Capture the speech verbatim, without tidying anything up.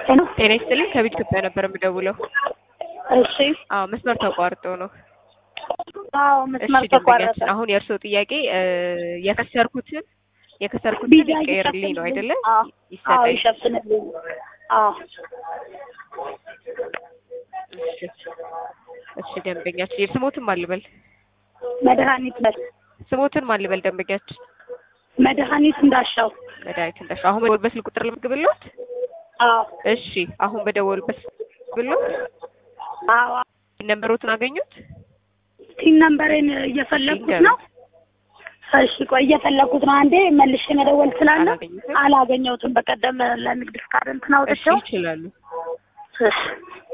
ጤና ይስጥልኝ ከቤት ኢትዮጵያ ነበር የምደውለው። እሺ አዎ መስመር ተቋርጦ ነው። አዎ መስመር ተቋረጠ። አሁን የእርሶ ጥያቄ የከሰርኩትን የከሰርኩትን ይቀርልኝ ነው አይደለ? አዎ ይሸፍንልኝ። አዎ እሺ እሺ ደንበኛችን የስሞትን ማልበል መድኃኒት በል ስሞትን ማልበል ደንበኛችን መድኃኒት እንዳሻው መድኃኒት እንዳሻው አሁን በደወልበት ስልክ ቁጥር ልምግብልዎት? አዎ እሺ አሁን በደወልበት ብልዎት? አዎ ነምበሮትን አገኙት? ቲን ነምበሬን እየፈለኩት ነው። እሺ ቆይ እየፈለኩት ነው። አንዴ መልሼ መደወል ስላለ አላገኘሁትም። በቀደም ለንግድ ፍቃድ እንትን አውጥቼው ይችላሉ። እሺ